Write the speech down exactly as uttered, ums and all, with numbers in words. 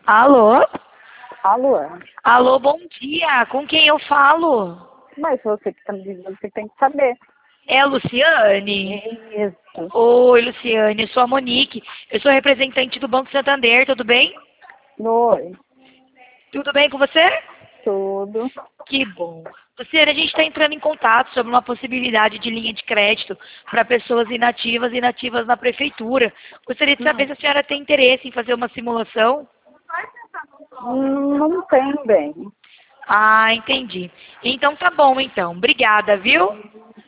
Alô? Alô? Alô, bom dia. Com quem eu falo? Mas você que está me dizendo, você tem que saber. É a Luciane? Isso. Oi, Luciane, eu sou a Monique. Eu sou representante do Banco Santander, tudo bem? Oi. Tudo bem com você? Tudo. Que bom. Luciane, a gente está entrando em contato sobre uma possibilidade de linha de crédito para pessoas inativas e inativas na prefeitura. Gostaria de saber Hum. se a senhora tem interesse em fazer uma simulação. Hum, Não tem bem. Ah, entendi. Então tá bom, então. Obrigada, viu?